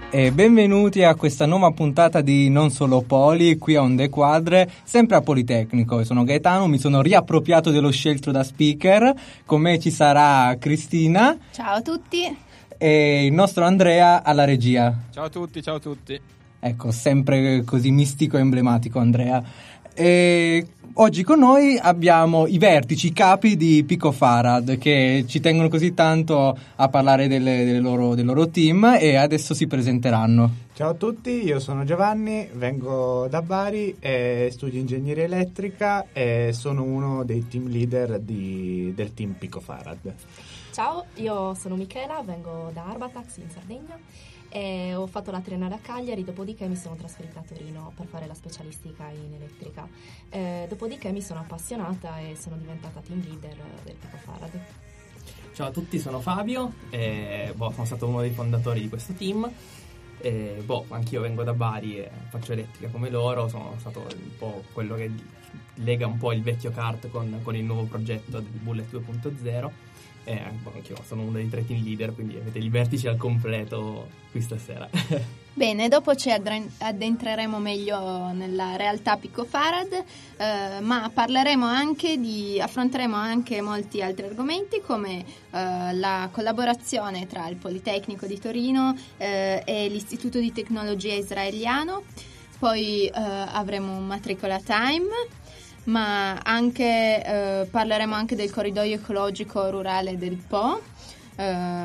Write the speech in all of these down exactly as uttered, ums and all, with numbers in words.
E benvenuti a questa nuova puntata di Non Solo Poli, qui a Onde Quadre, sempre a Politecnico. Io sono Gaetano, mi sono riappropriato dello scelto da speaker. Con me ci sarà Cristina. Ciao a tutti. E il nostro Andrea alla regia. Ciao a tutti, ciao a tutti. Ecco, sempre così mistico e emblematico Andrea. E oggi con noi abbiamo i vertici, i capi di Picofarad, che ci tengono così tanto a parlare delle, delle loro, del loro team, e adesso si presenteranno. Ciao a tutti, io sono Giovanni, vengo da Bari e studio ingegneria elettrica e sono uno dei team leader di, del team Picofarad. Ciao, io sono Michela, vengo da Arbatax in Sardegna e ho fatto la triennale a Cagliari, dopodiché mi sono trasferita a Torino per fare la specialistica in elettrica. Eh, dopodiché mi sono appassionata e sono diventata team leader del Picofarad. Ciao a tutti, sono Fabio, e, boh, sono stato uno dei fondatori di questo team. E, boh, anch'io vengo da Bari e faccio elettrica come loro, sono stato un po' quello che lega un po' il vecchio kart con, con il nuovo progetto del Bullet due punto zero. Eh, anch'io sono uno dei tre team leader, quindi avete i vertici al completo qui stasera. Bene, dopo ci addentreremo meglio nella realtà Picofarad, eh, ma parleremo anche di, affronteremo anche molti altri argomenti come eh, la collaborazione tra il Politecnico di Torino eh, e l'Istituto di Tecnologia Israeliano, poi eh, avremo un matricola time, ma anche eh, parleremo anche del corridoio ecologico rurale del Po. Eh,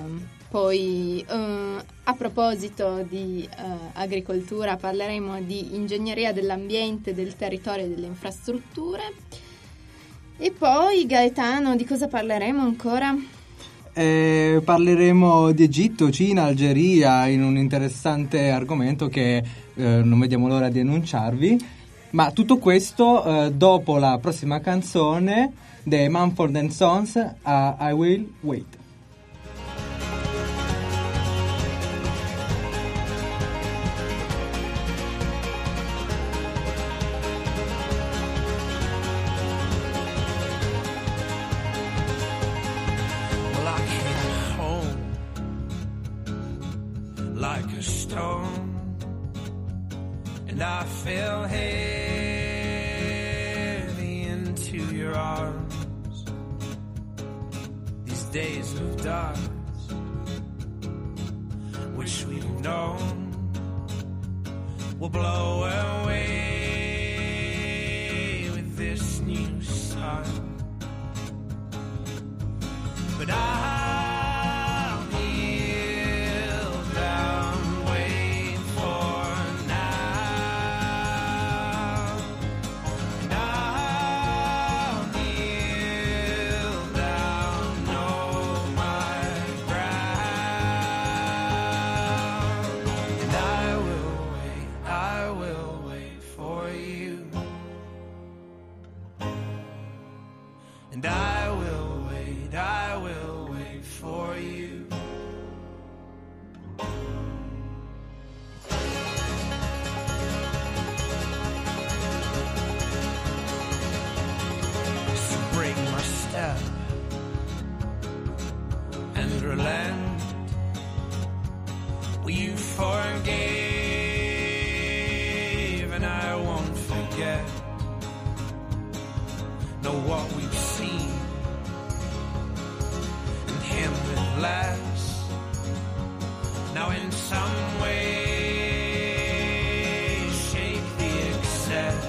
poi eh, a proposito di eh, agricoltura parleremo di ingegneria dell'ambiente, del territorio e delle infrastrutture. E poi, Gaetano, di cosa parleremo ancora? Eh, parleremo di Egitto, Cina, Algeria, in un interessante argomento che eh, non vediamo l'ora di annunciarvi. Ma tutto questo eh, dopo la prossima canzone dei Mumford and Sons, a I Will Wait. Well, I came home like a stone, and I fell heavy into your arms. These days of dark, which we've known, will blow away with this new sun. But I and relent. Well, you forgave and I won't forget. Know what we've seen and him with less. Now in some way shake the excess.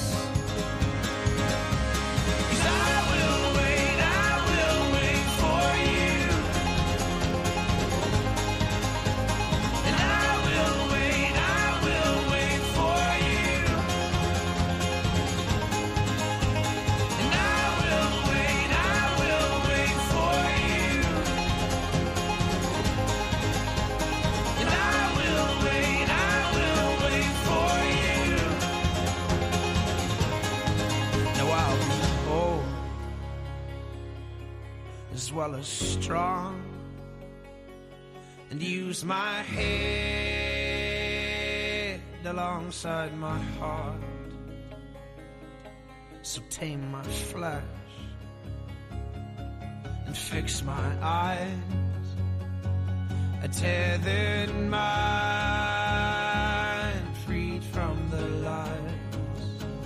As well as strong, and use my head alongside my heart. So tame my flesh and fix my eyes a tethered mind, freed from the lies.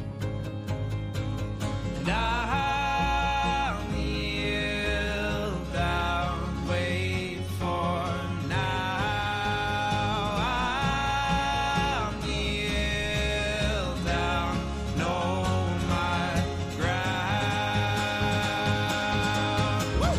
And I'll kneel down, wait for now. I'll kneel down, know my ground. Woo!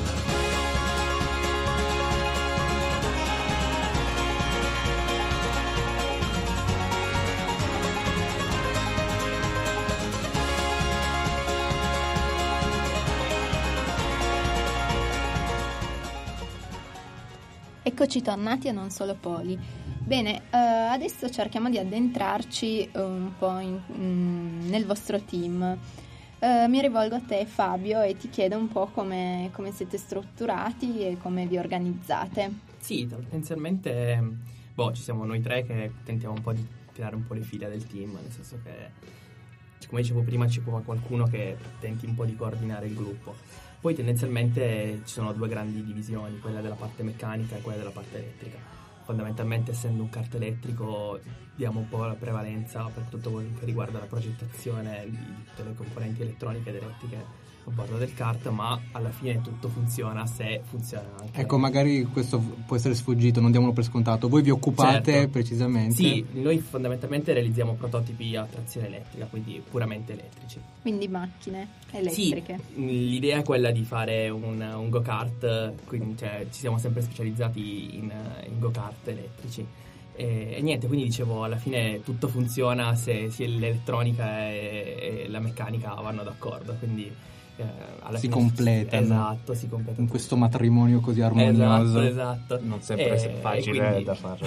Eccoci tornati a Non Solo Poli. Bene, eh, adesso cerchiamo di addentrarci eh, un po' in- mm, nel vostro team. Eh, mi rivolgo a te, Fabio, e ti chiedo un po' come, come siete strutturati e come vi organizzate. Sì, tendenzialmente boh, ci siamo noi tre che tentiamo un po' di tirare un po' le fila del team, nel senso che, come dicevo prima, ci vuole qualcuno che tenti un po' di coordinare il gruppo. Poi tendenzialmente ci sono due grandi divisioni, quella della parte meccanica e quella della parte elettrica. Fondamentalmente, essendo un kart elettrico, diamo un po' la prevalenza per tutto quello che riguarda la progettazione di tutte le componenti elettroniche ed elettriche a bordo del kart, ma alla fine tutto funziona se funziona anche. Ecco, magari questo può essere sfuggito, non diamolo per scontato. Voi vi occupate Certo. precisamente? Sì, noi fondamentalmente realizziamo prototipi a trazione elettrica, quindi puramente elettrici. Quindi macchine elettriche. Sì, l'idea è quella di fare un, un go-kart, quindi cioè, ci siamo sempre specializzati in, in go-kart elettrici. E, e niente, quindi dicevo, alla fine tutto funziona se sia l'elettronica e, e la meccanica vanno d'accordo, quindi eh, alla Si fine completano. Esatto, si completano. In questo matrimonio così armonioso. Esatto, esatto. Non sempre E- è facile e quindi- da far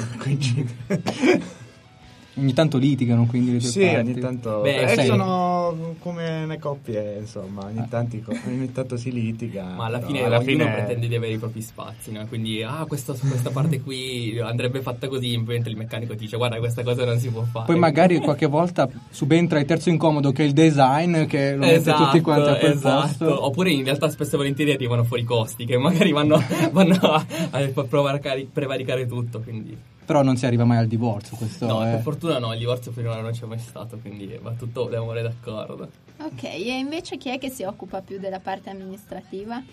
coincidere. Ogni tanto litigano, quindi le due Sì, parti. ogni tanto Beh, eh, sai- sono come le coppie, insomma, ogni, tanti, ogni tanto si litiga. Ma alla però fine alla ognuno fine- pretende di avere i propri spazi, no? Quindi, ah, questo, questa parte qui andrebbe fatta così, mentre il meccanico ti dice, guarda, questa cosa non si può fare. Poi magari qualche volta subentra il terzo incomodo, che è il design, che lo mette tutti quanti a quel esatto. posto. Oppure in realtà spesso e volentieri arrivano fuori i costi, che magari vanno, vanno a, a provare a cari- prevaricare tutto, quindi... Però non si arriva mai al divorzio, questo No, è... per fortuna no, il divorzio finora non c'è mai stato, quindi va tutto d'amore e d'accordo. Ok, e invece chi è che si occupa più della parte amministrativa?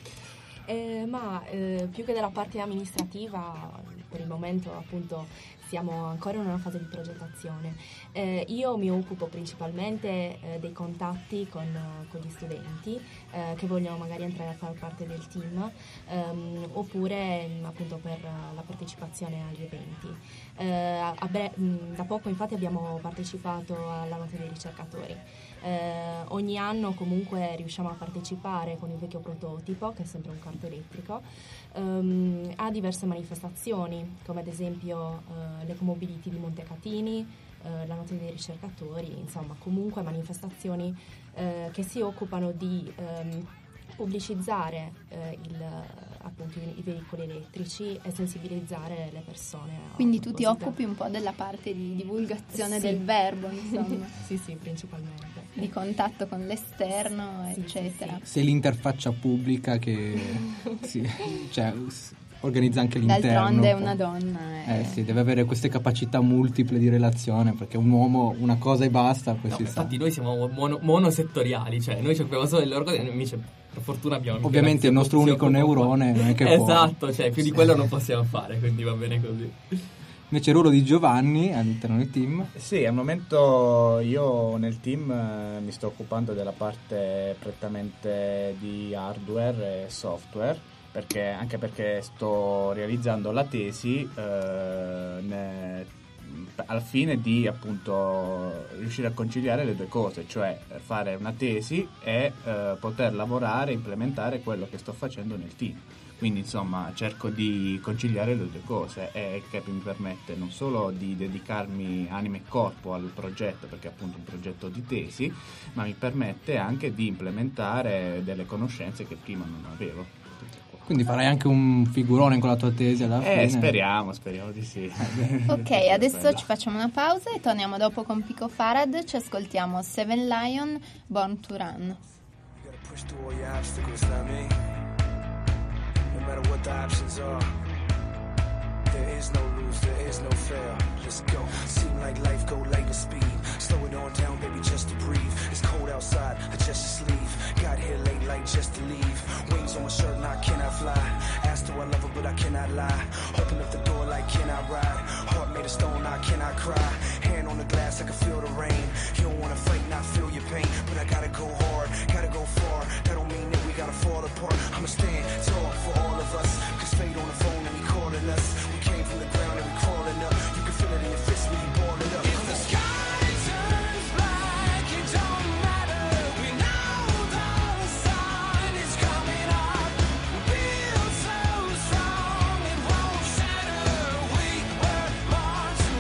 Eh, ma eh, più che della parte amministrativa, per il momento appunto siamo ancora in una fase di progettazione. Eh, io mi occupo principalmente eh, dei contatti con, con gli studenti eh, che vogliono magari entrare a far parte del team, ehm, oppure mh, appunto per uh, la partecipazione agli eventi. Eh, a bre- mh, da poco infatti abbiamo partecipato alla notte dei ricercatori. Eh, ogni anno comunque riusciamo a partecipare con il vecchio prototipo, che è sempre un kart elettrico, ehm, a diverse manifestazioni, come ad esempio eh, l'Ecomobility di Montecatini, eh, la notte dei ricercatori, insomma comunque manifestazioni eh, che si occupano di ehm, pubblicizzare eh, il, appunto i, i veicoli elettrici e sensibilizzare le persone. a Quindi tu ti proposito. occupi un po' della parte di divulgazione Sì. del verbo, insomma, Sì, sì, principalmente. di contatto con l'esterno, Sì, sì, eccetera. Sei l'interfaccia pubblica che sì, cioè, s- organizza anche l'interno. D'altronde è un po'. una donna. Eh sì, deve avere queste capacità multiple di relazione, perché un uomo una cosa e basta, poi No, si sa. infatti noi siamo mono- monosettoriali, cioè noi ci occupiamo solo delle loro cose, invece per fortuna abbiamo anche Ovviamente il nostro si unico occupa- neurone non è che può. Esatto, cioè più di quello non possiamo fare, quindi va bene così. Invece il ruolo di Giovanni all'interno del team. Sì, al momento io nel team eh, mi sto occupando della parte prettamente di hardware e software, perché, anche perché sto realizzando la tesi eh, ne- al fine di appunto riuscire a conciliare le due cose, cioè fare una tesi e eh, poter lavorare e implementare quello che sto facendo nel team. Quindi insomma cerco di conciliare le due cose, e che mi permette non solo di dedicarmi anima e corpo al progetto, perché è appunto un progetto di tesi, ma mi permette anche di implementare delle conoscenze che prima non avevo. Quindi farai anche un figurone con la tua tesi alla fine. Eh, speriamo, speriamo di sì. Ok, adesso ci facciamo una pausa e torniamo dopo con Pico Farad. Ci ascoltiamo Seven Lion, Born to Run. You gotta push through all your obstacles, know what I mean? No matter what the options are. There is no lose, there is no fail. Let's go. Seem like life go lightning speed. Slow it on down, baby, just to breathe. It's cold outside, adjust your sleeve. Got here late, like just to leave. Wings on my shirt, now I cannot fly. Asked her I love her, but I cannot lie. Open up the door like, can I ride? Heart made of stone, I cannot cry. Hand on the glass, I can feel the rain. You don't wanna fight, not feel your pain. But I gotta go hard, gotta go far. That don't mean that we gotta fall apart. I'ma stand tall for all of us. Cause fate on the phone and he calling us. We came from the ground and we crawling up. You can feel it in your fist when you ball it up. If the sky turns black, it don't matter. We know the sun is coming up. We feel so strong, it won't shatter. We were born to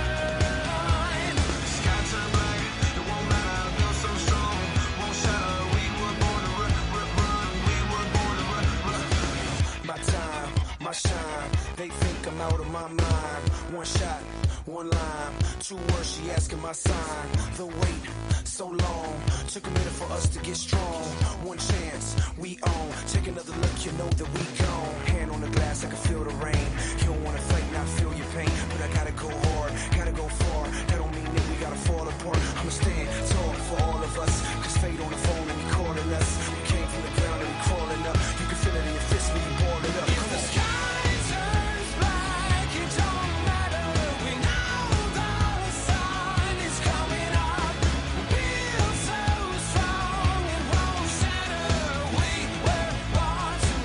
run. Sky turn black, it won't matter. I feel so strong, won't shatter. We were born to run, run, run. We were born to run, run. My time, my shine. They think I'm out of my mind. One shot, one line, two words, she asking my sign. The wait, so long, took a minute for us to get strong. One chance, we own. Take another look, you know that we gone. Hand on the glass, I can feel the rain. You don't wanna fight, not feel your pain. But I gotta go hard, gotta go far. That don't mean that we gotta fall apart. I'ma stand tall for all of us. Cause fate on the phone and he calling us. We came from the ground and we crawling up. You can feel it in your fist when you ball it up. If the sky turns black, it don't matter. We know the sun is coming up. We feel so strong, it won't shatter. We were born to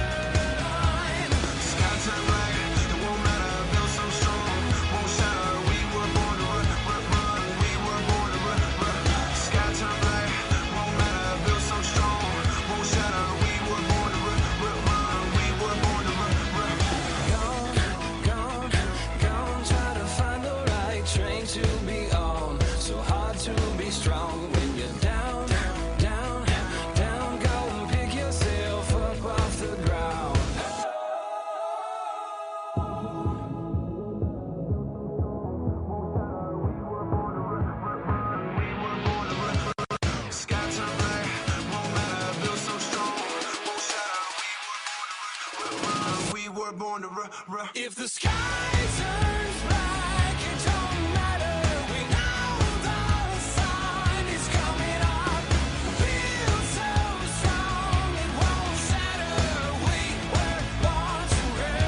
run. Sky turn black, it won't matter. Feel so strong, won't shatter. We were born to run, run, run. We were born to run, run. Sky turn black, won't matter. Feel so strong, won't shatter. We were born to run, run, run. We were born to run, run. Gone, gone, gone. Try to find the right train to be on. So hard to be strong when you're down, down, down. Go and pick yourself up off the ground. Sky turn black, won't matter. Feel so strong, won't shatter. We were born to run, run. If the sky turns black, it don't matter. We know the sun is coming up. Feel so strong, it won't shatter. We were born to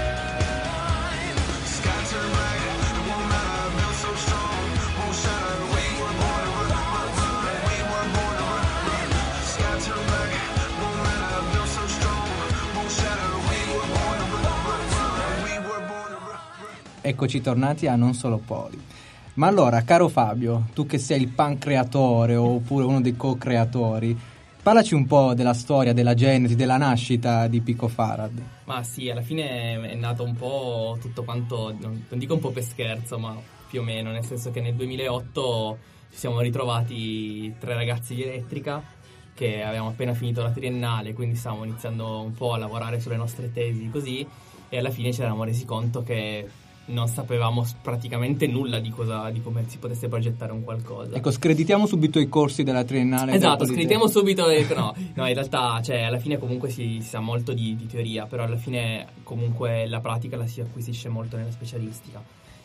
run. Sky turn black, it won't matter. Feel so strong, won't shatter. We were born to run, run, run. We were born to run, run. Sky turn black, won't matter. Feel so strong, won't shatter. We were born to run, run, run. We were born to run, run. Eccoci tornati a Non Solo Poli. Ma allora, caro Fabio, tu che sei il pancreatore oppure uno dei co-creatori, parlaci un po' della storia, della genesi, della nascita di Pico Farad. Ma sì, alla fine è nato un po' tutto quanto, non, non dico un po' per scherzo, ma più o meno, nel senso che nel duemilaotto ci siamo ritrovati tre ragazzi di elettrica che avevamo appena finito la triennale, quindi stavamo iniziando un po' a lavorare sulle nostre tesi così, e alla fine ci eravamo resi conto che non sapevamo praticamente nulla di cosa, di come si potesse progettare un qualcosa. Ecco, screditiamo subito i corsi della triennale. Esatto, screditiamo subito. Le, no, no, in realtà, cioè, alla fine comunque si, si sa molto di, di teoria, però alla fine comunque la pratica la si acquisisce molto nella specialistica.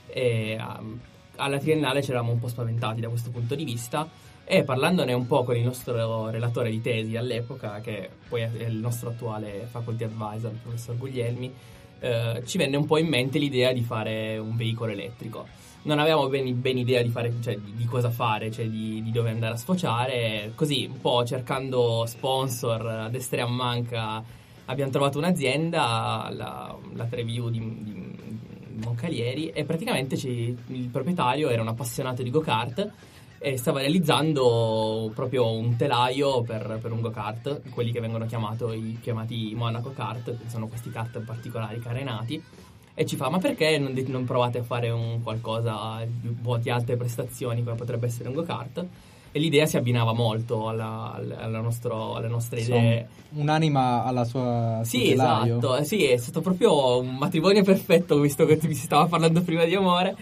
E um, alla triennale ci eravamo un po' spaventati da questo punto di vista, e parlandone un po' con il nostro relatore di tesi all'epoca, che poi è il nostro attuale faculty advisor, il professor Guglielmi, eh, ci venne un po' in mente l'idea di fare un veicolo elettrico. Non avevamo ben, ben idea di, fare, cioè, di, di cosa fare, cioè di, di dove andare a sfociare, così un po' cercando sponsor a destra e a manca abbiamo trovato un'azienda, la, la Treview di, di, di Moncalieri, e praticamente ci, il proprietario era un appassionato di go-kart e stava realizzando proprio un telaio per, per un go-kart, quelli che vengono chiamato, i, chiamati Monaco Kart, che sono questi kart particolari carenati, e ci fa: ma perché non, non provate a fare un qualcosa di, di alte prestazioni come potrebbe essere un go-kart? E l'idea si abbinava molto alla, alla, nostro, alle nostre idee. Un'anima alla sua Sì, esatto, sì, è stato proprio un matrimonio perfetto, visto che si stava parlando prima di amore,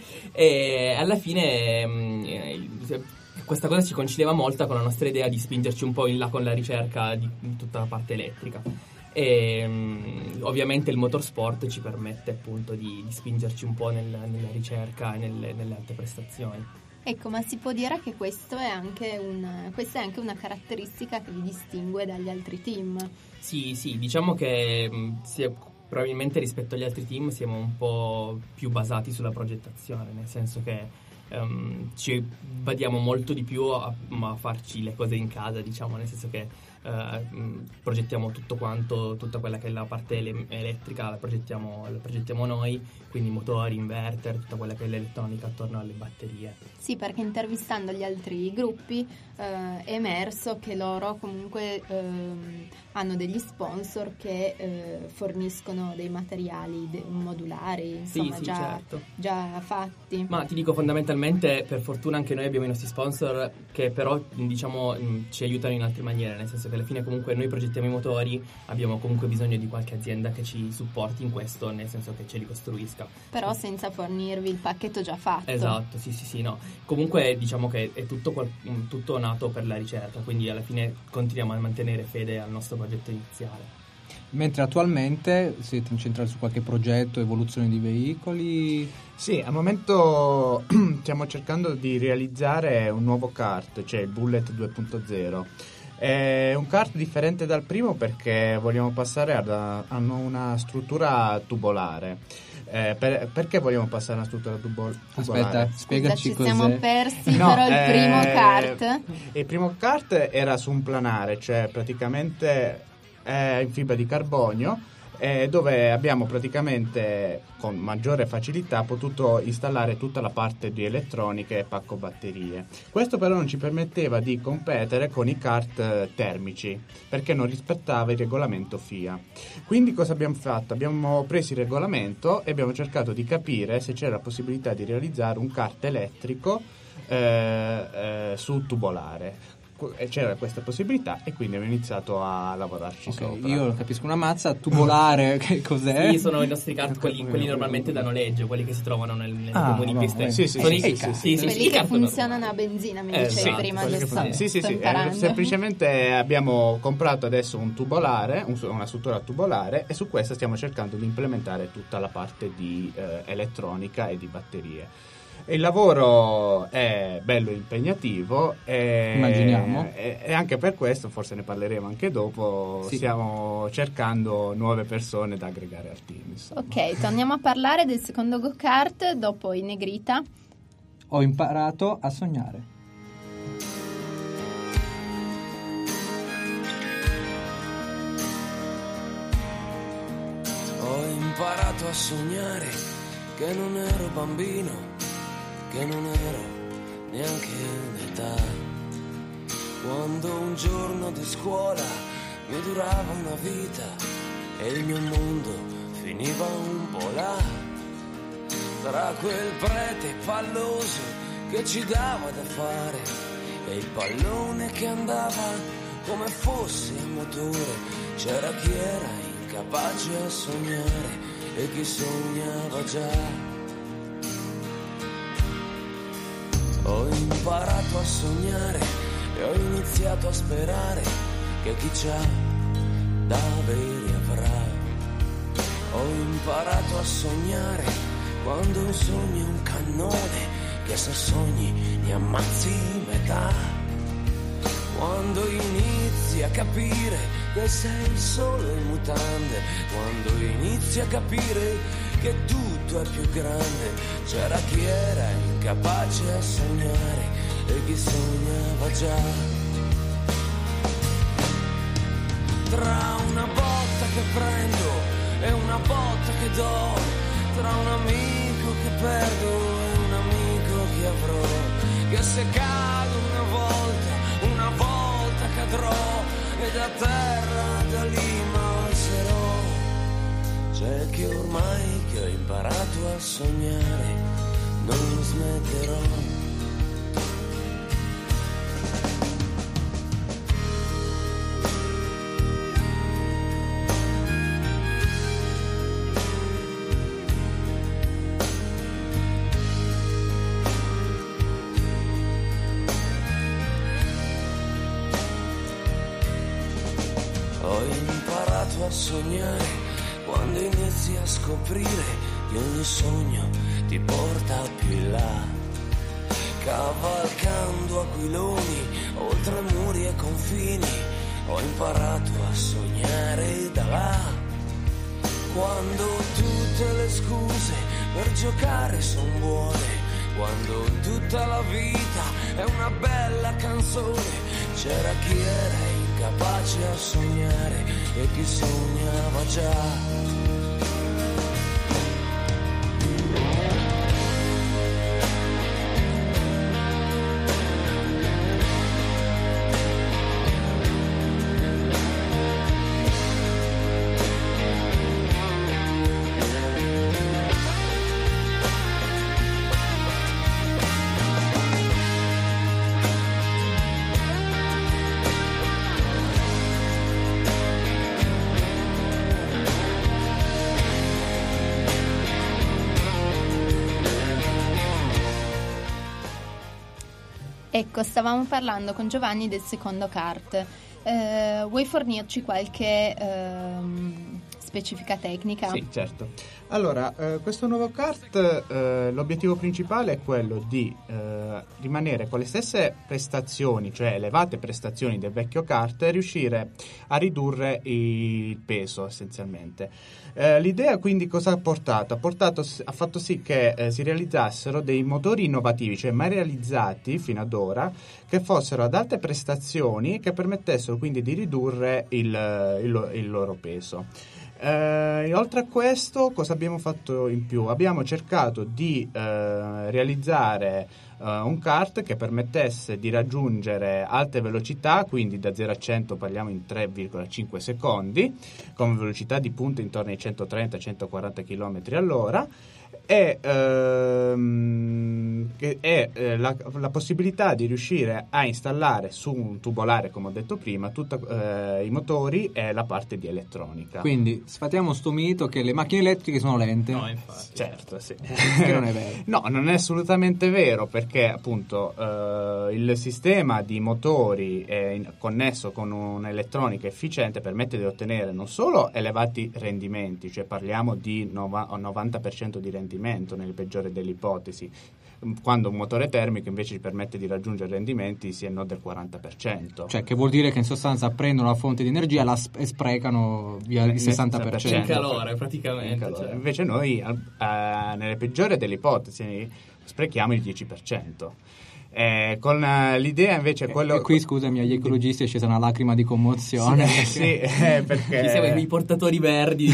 e alla fine mh, questa cosa ci coincideva molto con la nostra idea di spingerci un po' in là con la ricerca di tutta la parte elettrica. e mh, ovviamente il motorsport ci permette appunto di, di spingerci un po' nel, nella ricerca e nelle, nelle alte prestazioni. Ecco, ma si può dire che questo è anche una, questa è anche una caratteristica che vi distingue dagli altri team? Sì, sì, diciamo che mh, sia, probabilmente rispetto agli altri team siamo un po' più basati sulla progettazione, nel senso che um, ci badiamo molto di più a, a farci le cose in casa, diciamo, nel senso che uh, progettiamo tutto quanto, tutta quella che è la parte ele- elettrica la progettiamo, la progettiamo noi, quindi motori, inverter, tutta quella che è l'elettronica attorno alle batterie. Sì, perché intervistando gli altri gruppi eh, è emerso che loro comunque ehm, hanno degli sponsor che eh, forniscono dei materiali de- modulari, insomma, sì, sì, già, certo. già fatti. Ma ti dico, fondamentalmente, per fortuna anche noi abbiamo i nostri sponsor che però, diciamo, ci aiutano in altre maniere, nel senso che alla fine comunque noi progettiamo i motori, abbiamo comunque bisogno di qualche azienda che ci supporti in questo, nel senso che ce li costruisca. Però senza fornirvi il pacchetto già fatto. Esatto, sì, sì, sì, no. Comunque diciamo che è tutto, qual- tutto nato per la ricerca, quindi alla fine continuiamo a mantenere fede al nostro progetto iniziale. Mentre attualmente siete incentrati su qualche progetto, evoluzione di veicoli? Sì, al momento stiamo cercando di realizzare un nuovo kart, cioè il Bullet due punto zero. È un kart differente dal primo perché vogliamo passare ad a, a una struttura tubolare. Eh, per, perché vogliamo passare a una struttura tubo, tubolare? Aspetta, spiegaci Scusa, ci cos'è. siamo persi No, però il eh, primo kart. Il primo kart era su un planare, cioè praticamente è in fibra di carbonio, eh, dove abbiamo praticamente con maggiore facilità potuto installare tutta la parte di elettronica e pacco batterie. Questo però non ci permetteva di competere con i kart eh, termici, perché non rispettava il regolamento F I A. Quindi cosa abbiamo fatto? Abbiamo preso il regolamento e abbiamo cercato di capire se c'era la possibilità di realizzare un kart elettrico eh, eh, su tubolare. C'era questa possibilità e quindi abbiamo iniziato a lavorarci Okay, sopra. io capisco una mazza, tubolare che cos'è? Sì, sono i nostri kart, quelli, quelli normalmente da noleggio, quelli che si trovano nel, nelle Ah, comuni no, piste. eh. Sì, sì, Sono sì, i- sì, sì, sì. sì, Quelli i che kart funzionano normali. a benzina, mi Eh, dicevi sì, prima, quelli che giusto? fanno- sì, sì, Sto sì, eh, imparando. semplicemente abbiamo comprato adesso un tubolare, un- una struttura tubolare, e su questa stiamo cercando di implementare tutta la parte di eh, elettronica e di batterie. Il lavoro è bello e impegnativo e, Immaginiamo. e, e anche per questo, forse ne parleremo anche dopo, Sì. stiamo cercando nuove persone da aggregare al team, insomma. Ok, torniamo a parlare del secondo go-kart dopo i Negrita. Ho imparato a sognare. Ho imparato a sognare che non ero bambino, che non ero neanche in età. Quando un giorno di scuola mi durava una vita e il mio mondo finiva un po' là, tra quel prete palloso che ci dava da fare e il pallone che andava come fosse a motore. C'era chi era incapace a sognare e chi sognava già. Ho imparato a sognare e ho iniziato a sperare che chi c'ha da avere avrà. Ho imparato a sognare quando un sogno è un cannone che se sogni ne ammazzi metà. Quando inizi a capire che sei solo in mutande, quando inizi a capire che tutto è più grande, c'era chi era incapace a sognare e chi sognava già. Tra una botta che prendo e una botta che do, tra un amico che perdo e un amico che avrò, che se cado una volta, una volta cadrò e da terra da lì m'alzerò. C'è che ormai che ho imparato a sognare non smetterò. Ho imparato a sognare, quando inizi a scoprire che ogni sogno ti porta più in là, cavalcando aquiloni oltre muri e confini, ho imparato a sognare da là. Quando tutte le scuse per giocare son buone, quando tutta la vita è una bella canzone, c'era chi era incapace a sognare e chi sognava già. Ecco, stavamo parlando con Giovanni del secondo kart. Eh, vuoi fornirci qualche ehm, specifica tecnica? Sì, certo. Allora, eh, questo nuovo kart, eh, l'obiettivo principale è quello di eh, rimanere con le stesse prestazioni, cioè elevate prestazioni del vecchio kart, e riuscire a ridurre il peso essenzialmente. Eh, l'idea quindi cosa ha portato? Ha, portato, ha fatto sì che eh, si realizzassero dei motori innovativi, cioè mai realizzati fino ad ora, che fossero ad alte prestazioni e che permettessero quindi di ridurre il, il, il loro peso. Eh, oltre a questo, cosa abbiamo fatto in più? Abbiamo cercato di eh, realizzare eh, un kart che permettesse di raggiungere alte velocità, quindi da zero a cento parliamo in tre virgola cinque secondi, con velocità di punta intorno ai centotrenta centoquaranta chilometri all'ora, e, ehm, che è eh, la, la possibilità di riuscire a installare su un tubolare, come ho detto prima, tutti eh, i motori e la parte di elettronica. Quindi sfatiamo sto mito che le macchine elettriche sono lente. No, infatti. Certo, sì. Che non è vero. No, non è assolutamente vero, perché appunto eh, il sistema di motori è in, connesso con un'elettronica efficiente permette di ottenere non solo elevati rendimenti, cioè parliamo di novanta per cento di rendimento nel peggiore delle ipotesi, quando un motore termico invece ci permette di raggiungere rendimenti siano del quaranta per cento. Cioè, che vuol dire che in sostanza prendono la fonte di energia la sp- e sprecano via il sessanta per cento. In calore, praticamente. In calore. Cioè. Invece noi, eh, nelle peggiori delle ipotesi, sprechiamo il dieci per cento. Eh, con uh, l'idea invece quello... E qui scusami, agli ecologisti è scesa una lacrima di commozione. Sì, sì, eh, perché... Ci siamo i portatori verdi.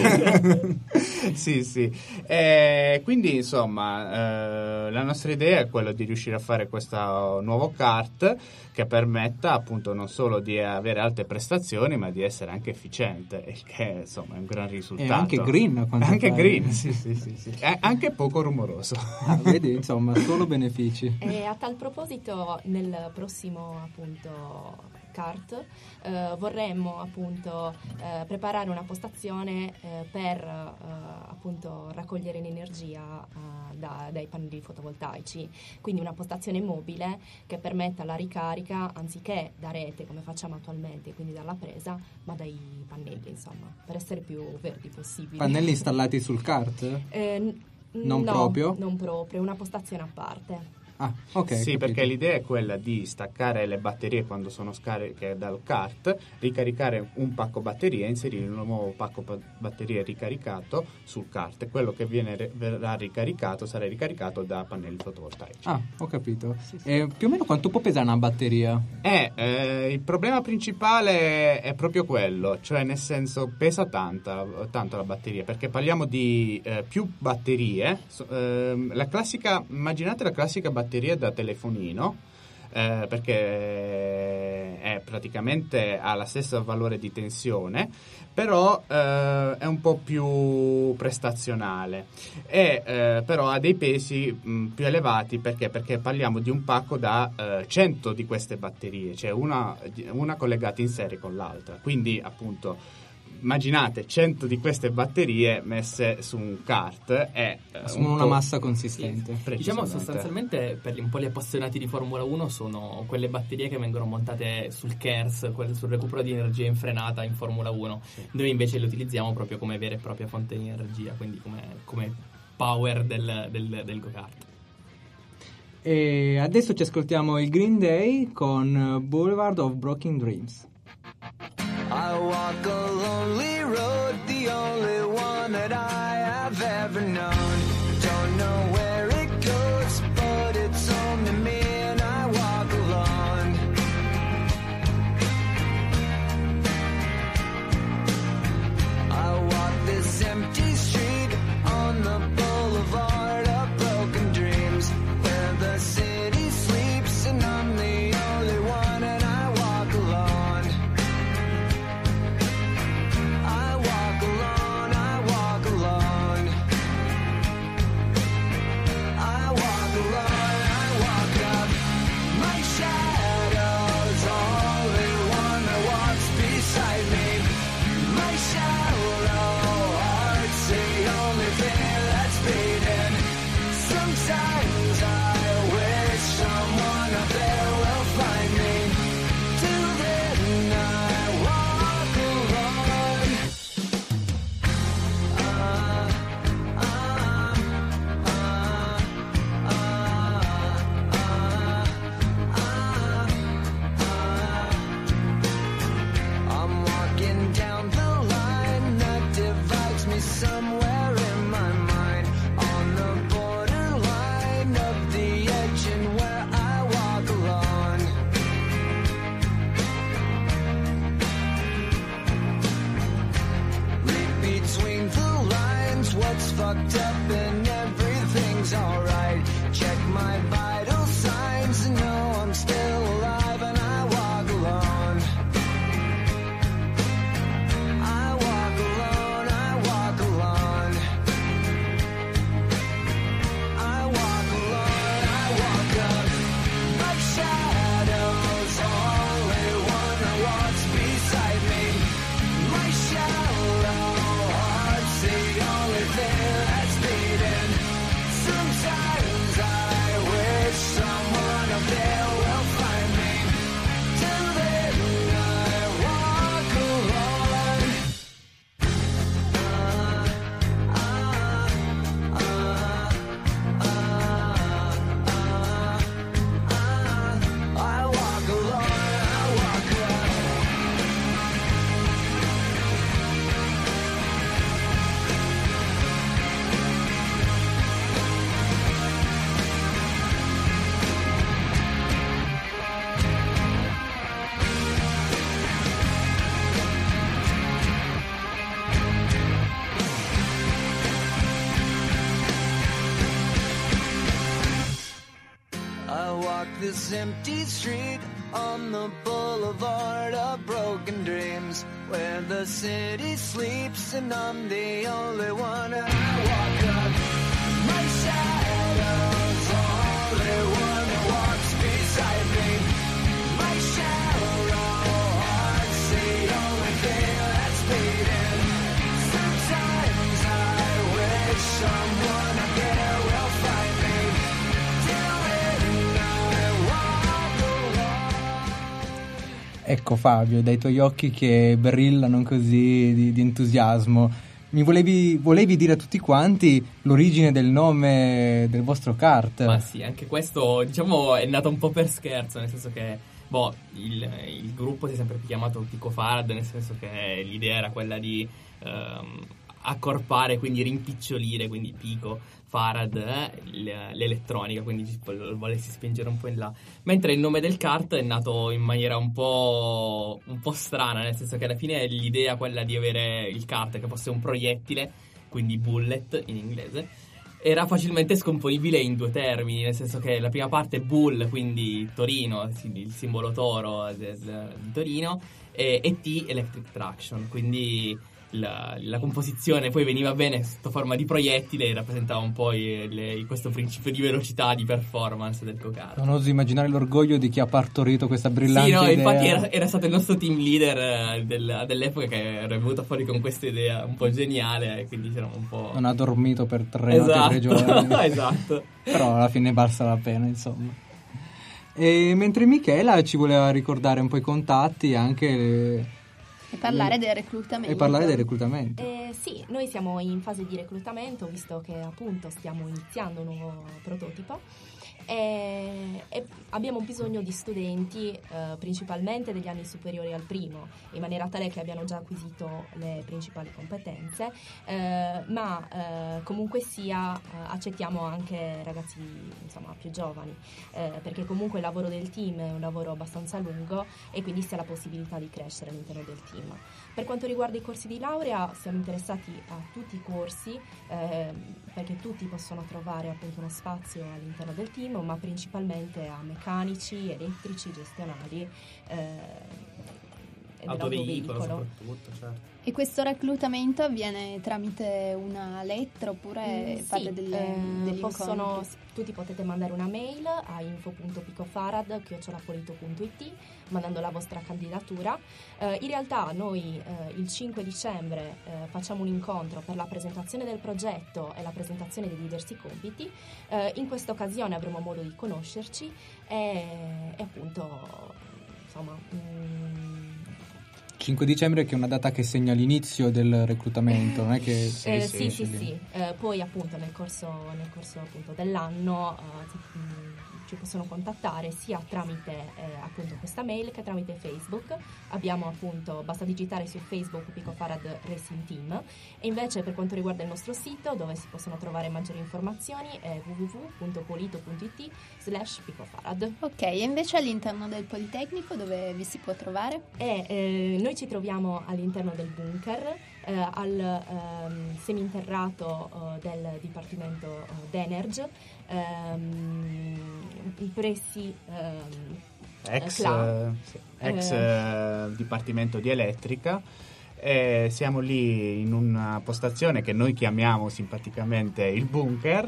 Sì, sì. Eh, quindi insomma eh, la nostra idea è quella di riuscire a fare questo nuovo kart che permetta appunto non solo di avere alte prestazioni, ma di essere anche efficiente, il che insomma è un gran risultato. E anche green, a quanto anche pare. green, sì, sì, sì, sì. È anche poco rumoroso. Ah, vedi, insomma, solo benefici. E a tal proposito, nel prossimo appunto kart eh, vorremmo appunto eh, preparare una postazione eh, per eh, appunto raccogliere l'energia eh, da, dai pannelli fotovoltaici, quindi una postazione mobile che permetta la ricarica anziché da rete come facciamo attualmente, quindi dalla presa, ma dai pannelli, insomma, per essere più verdi possibili. Pannelli installati sul kart? Eh, n- non no, proprio? Non proprio, una postazione a parte. Ah, ok. Sì, capito. perché l'idea è quella di staccare le batterie quando sono scariche dal kart, ricaricare un pacco batterie e inserire un nuovo pacco pa- batterie ricaricato sul kart, e quello che viene, verrà ricaricato sarà ricaricato da pannelli fotovoltaici. Ah, ho capito. E più o meno quanto può pesare una batteria? Eh, eh, il problema principale è proprio quello, cioè nel senso pesa tanta, tanto la batteria, perché parliamo di eh, più batterie. So, eh, la classica, immaginate la classica batteria da telefonino, eh, perché è praticamente ha la stessa valore di tensione, però eh, è un po' più prestazionale e eh, però ha dei pesi mh, più elevati. Perché? Perché parliamo di un pacco da eh, cento di queste batterie, cioè una, una collegata in serie con l'altra, quindi appunto immaginate cento di queste batterie messe su un kart e assumono un una po'... massa consistente. Sì, diciamo sostanzialmente per un po' gli appassionati di Formula uno sono quelle batterie che vengono montate sul K E R S, sul recupero di energia in frenata in Formula uno. Sì. Noi invece le utilizziamo proprio come vera e propria fonte di energia, quindi come, come power del, del, del go-kart. E adesso ci ascoltiamo il Green Day con Boulevard of Broken Dreams. I walk a lonely road, the only one that I have ever known. Don't know where it goes, but it's home to me and I walk alone. I walk this empty street on the boulevard of broken dreams, where the city sleeps and I'm the only one and I walk alone. I walk alone, I walk alone. I walk alone, I walk up. My shadow's only one that walks beside me. My shallow heart's the only thing that's beating. Sometimes I wish someone up there will find me. Till then I walk alone. Uh, uh, uh, uh, uh, uh. I'm walking down the line that divides me somewhere in my mind, on the borderline of the edge and where I walk alone. Read between the lines what's fucked up and everything's alright. Check my vital signs and know I'm still alive and I walk alone. I walk alone, I walk alone. I walk alone, I walk up. My shadow's only one that walks beside me. My shallow heart's the only thing that's beating. Sometimes I wish someone up there will find me. Till then I walk alone. Uh, uh, uh, uh, uh, uh. I walk alone, I walk alone. I walk this empty street on the boulevard of broken dreams, where the city sleeps and I'm the only one and I walk up. My shadow's only one that walks beside me. My shallow heart's the only thing that's beating. Sometimes I wish someone up there will find me. Till then I walk alone. Ecco Fabio, dai tuoi occhi che brillano così di, di entusiasmo, mi volevi, volevi dire a tutti quanti l'origine del nome del vostro kart? Ma sì, anche questo diciamo è nato un po' per scherzo, nel senso che boh, il, il gruppo si è sempre chiamato Pico Farad, nel senso che l'idea era quella di ehm, accorpare, quindi rimpicciolire, quindi Pico, Farad, eh, l'elettronica, quindi volessi spingere un po' in là. Mentre il nome del kart è nato in maniera un po', un po' strana, nel senso che alla fine l'idea quella di avere il kart che fosse un proiettile, quindi bullet in inglese, era facilmente scomponibile in due termini, nel senso che la prima parte bull, quindi Torino, il simbolo toro del, di Torino, e, e T, electric traction, quindi la, la composizione poi veniva bene sotto forma di proiettile e rappresentava un po' i, le, questo principio di velocità, di performance del go-kart. Non oso immaginare l'orgoglio di chi ha partorito questa brillante idea. Sì, no, idea. infatti era, era stato il nostro team leader eh, del, dell'epoca che era venuto fuori con questa idea un po' geniale, e quindi c'erano un po'... Non ha dormito per tre esatto. notti e tre giorni. Esatto. Però alla fine basta la pena, insomma. E mentre Michela ci voleva ricordare un po' i contatti, anche le... e parlare del reclutamento. E parlare del reclutamento. Eh, sì, noi siamo in fase di reclutamento, visto che appunto stiamo iniziando un nuovo prototipo. E, e abbiamo bisogno di studenti eh, principalmente degli anni superiori al primo, in maniera tale che abbiano già acquisito le principali competenze, eh, ma eh, comunque sia eh, accettiamo anche ragazzi insomma più giovani, eh, perché comunque il lavoro del team è un lavoro abbastanza lungo e quindi si ha la possibilità di crescere all'interno del team. Per quanto riguarda i corsi di laurea, siamo interessati a tutti i corsi, eh, perché tutti possono trovare appunto uno spazio all'interno del team, ma principalmente a meccanici, elettrici, gestionali, eh, e autoveicolo soprattutto, certo. E questo reclutamento avviene tramite una lettera oppure Mm, fate sì, delle, eh, degli possono, incontri? tutti potete mandare una mail a info punto picofarad chiocciola polito punto it mandando la vostra candidatura. Eh, in realtà noi eh, il cinque dicembre eh, facciamo un incontro per la presentazione del progetto e la presentazione dei diversi compiti. Eh, in questa occasione avremo modo di conoscerci e, e appunto insomma... Mm, cinque dicembre, che è una data che segna l'inizio del reclutamento, non è che... sì, eh, sì, sì, sì, sì. Eh, poi appunto nel corso, nel corso appunto dell'anno eh, ci, mh, ci possono contattare sia tramite eh, appunto questa mail che tramite Facebook. Abbiamo appunto, basta digitare su Facebook Picofarad Racing Team, e invece per quanto riguarda il nostro sito, dove si possono trovare maggiori informazioni, è w w w punto polito punto it slash picofarad. Ok, e invece all'interno del Politecnico dove vi si può trovare? E eh, noi ci troviamo all'interno del bunker, eh, al ehm, seminterrato eh, del Dipartimento eh, d'Energ, ehm, i pressi ehm, ex, Cla- eh, sì, ex eh. eh, Dipartimento di Elettrica. E siamo lì in una postazione che noi chiamiamo simpaticamente il bunker.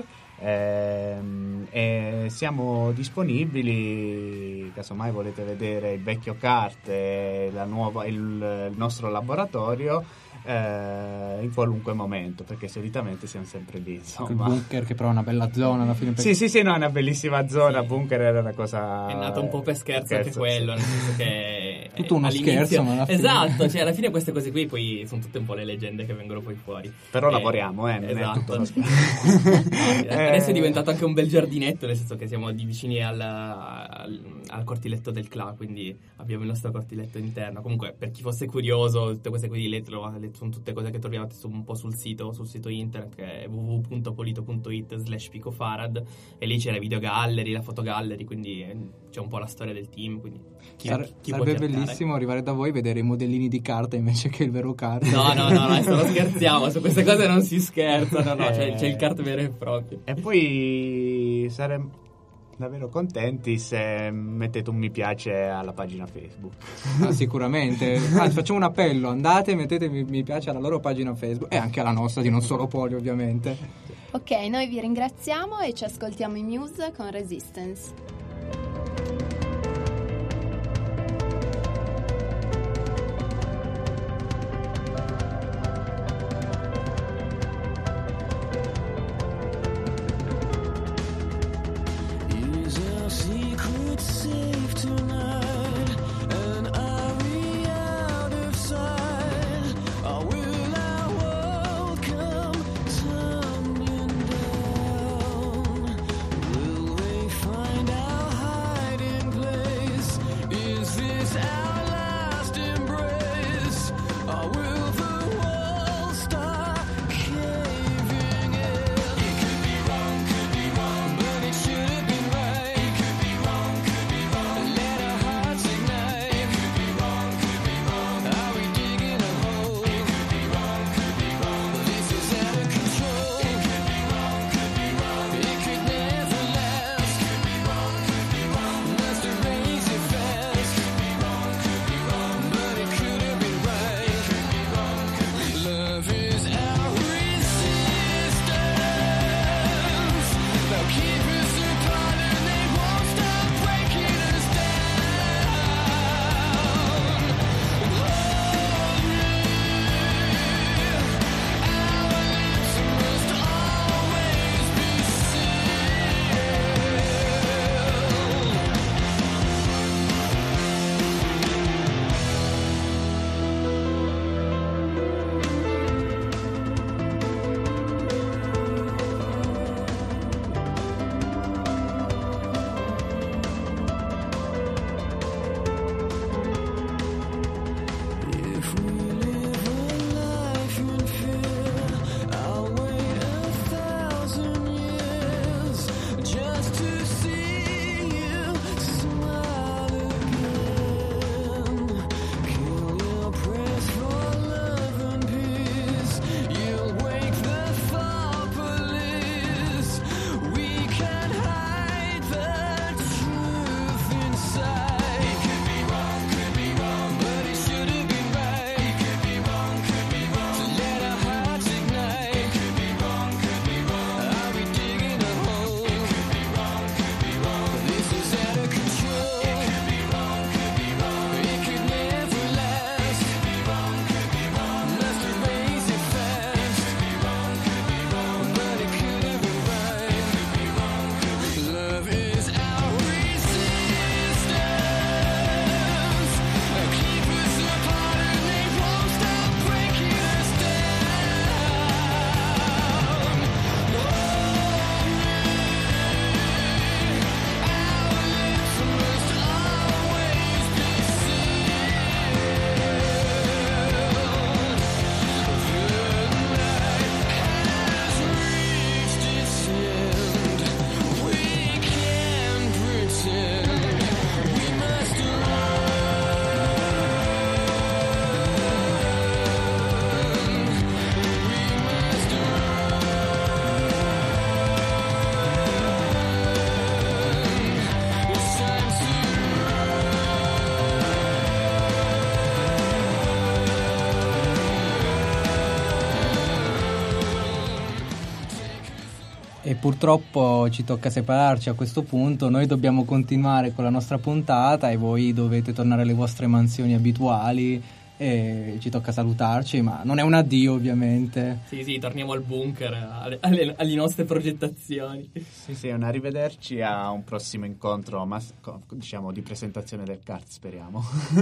Ehm, e siamo disponibili casomai volete vedere il vecchio kart e la nuova, il, il nostro laboratorio eh, in qualunque momento, perché solitamente siamo sempre lì, insomma. Il bunker, che però è una bella zona alla fine. Per... Sì, sì, sì, no, è una bellissima zona. Sì. Bunker era una cosa... È nato un po' per scherzo, scherzo, anche quello, sì. Nel senso che... Tutto uno all'inizio... scherzo, ma alla fine... Esatto, cioè alla fine queste cose qui poi sono tutte un po' le leggende che vengono poi fuori. Però eh, lavoriamo, eh, non esatto. è tutto uno scherzo. No, adesso è diventato anche un bel giardinetto, nel senso che siamo di vicini al, al, al cortiletto del C L A, quindi abbiamo il nostro cortiletto interno. Comunque, per chi fosse curioso, tutte queste qui le, le, sono tutte cose che troviate su, un po' sul sito, sul sito internet, che è w w w punto polito punto it slash picofarad, e lì c'è la video gallery, la foto gallery, quindi c'è un po' la storia del team, quindi chi, Sar- chi sarebbe può cercare. bellissimo arrivare da voi e vedere i modellini di carta invece che il vero kart. No, no, no, no, adesso non scherziamo, su queste cose non si scherza, no, no, Eh. c'è, c'è il kart vero e proprio. E poi saremmo davvero contenti se mettete un mi piace alla pagina Facebook. Ah, sicuramente. Anzi, facciamo un appello: andate e mettete mi, mi piace alla loro pagina Facebook e anche alla nostra di Non Solo Polio, ovviamente. Ok, noi vi ringraziamo e ci ascoltiamo i Muse con Resistance. Is a secret safe tonight? And are we out of sight? Or will our world come tumbling down? Will they find out? E purtroppo ci tocca separarci a questo punto, noi dobbiamo continuare con la nostra puntata e voi dovete tornare alle vostre mansioni abituali e ci tocca salutarci, ma non è un addio ovviamente. Sì, sì, torniamo al bunker, alle, alle, alle nostre progettazioni. Sì, sì, un arrivederci a un prossimo incontro, ma diciamo di presentazione del C A R T, speriamo.